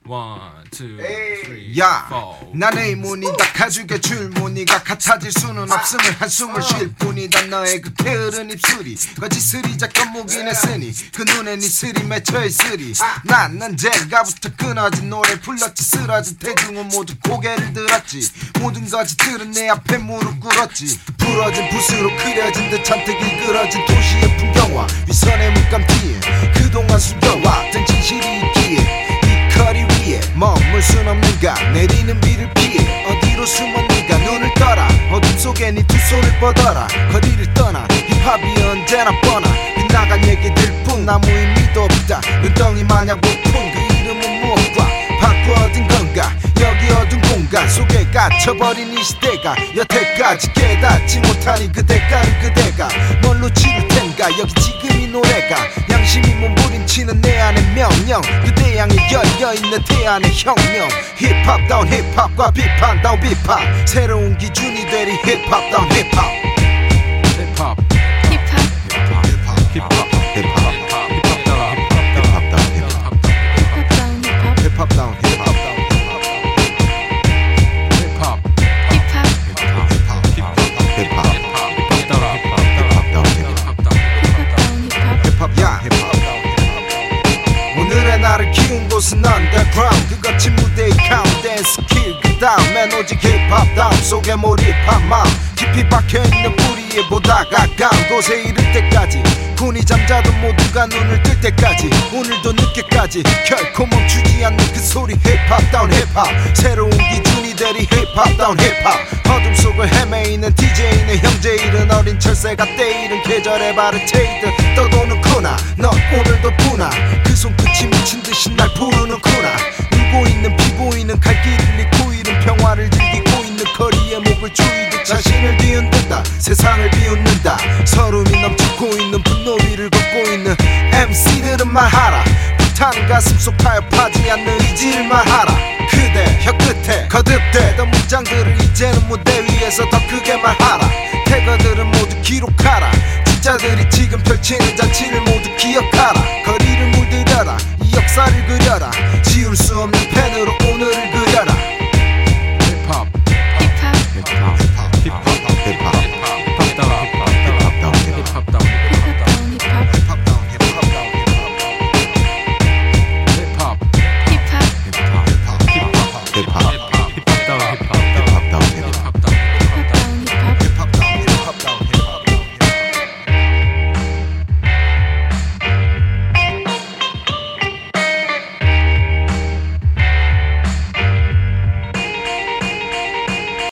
One, two, three, 야, four. 나의 문이다 가죽의 줄무늬가 같아질 수는 없음을 한숨을 쉴 뿐이다. 너의 그 게으른 입술이 거짓을이 잠깐 무긴 했으니 그 눈에 네 슬이 맺혀있으리. 난 언젠가부터 끊어진 노래 불렀지. 쓰러진 대중은 모두 고개를 들었지. 모든 거짓들은 내 앞에 무릎 꿇었지. 부러진 붓으로 그려진 듯 잔뜩 일그러진 도시의 풍경과 위선의 물감기에 그동안 숨겨왔던 진실이 있기에 거리 위에 머물 순 없는가. 내리는 비를 피해 어디로 숨었는가. 눈을 떠라 어둠 속에 네 두 손을 뻗어라. 거리를 떠나 힙합이 언제나 뻔하 빗나간 얘기들 뿐 아무 의미도 없다. 눈덩이 마냥 부푼 그 이름은 무엇과 바꿔 얻은 건가. 여기 어두운 공간 속에 갇혀버린 이 시대가 여태까지 깨닫지 못하니 그 대가를 그대가 뭘로 치를 텐가. 여기 지금 이 노래가 양심이 몸부림치는 내 안의 명령. 그대 향해 열려있는 태안의 혁명. 힙합다운 힙합과 비판다운 비판. 새로운 기준이 되리 힙합다운 힙합. 힙합 힙합 힙합 힙합다운 힙합. 오늘의 나를 키운 곳은 underground. 그 거친 무대의 카운트다운 스킬 그 다음엔 오직 힙합다운 속에 몰입한 마음. 깊이 박혀있는 뿌리에 보다 가까운 곳에 이를 때까지 군이 잠자도 모두가 눈을 뜰 때까지 오늘도 늦게까지 결코 멈추지 않는 그 소리 힙합다운 힙합. 새로운 기준이 되리 힙합다운 힙합. 어둠 속을 헤매이는 DJ는 형제 잃은 어린 철새가 때이른 계절의 바른 체이드 떠도는구나. 넌 오늘도 부나 그 손끝이 미친듯이 날 부르는구나. 울고 있는 비 보이는 갈 길을 잃고 잃은 평화를 즐기고 있는 거리에 목을 조이듯 자신을 뒤흔든다. 세상을 비웃는다. 서름이 넘치고 있는 분노 위를 걷고 있는 MC들은 말하라. 불타는 가슴 속 타협하지 않는 의지를 말하라. 그대 혀끝에 거듭되던 문장들을 이제는 무대 위에서 더 크게 말하라. 태거들은 모두 기록하라. 진짜들이 지금 펼치는 잔치를 모두 기억하라. 거리를 물들여라. 이 역사를 그려라. 지울 수 없는 펜으로 오늘을